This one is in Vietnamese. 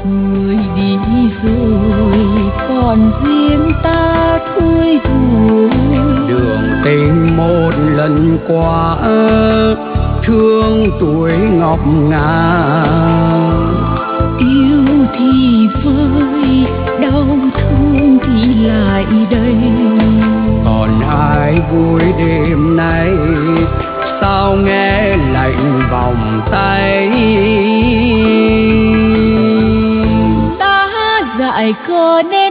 người đi rồi còn riêng ta thôi thôi. Đường tình một lần qua thương tuổi ngọc ngà, yêu thì vơi đau thương thì lại đây. còn ai vui đêm nay sao nghe lạnh vòng tay. Ta dại cờ đêm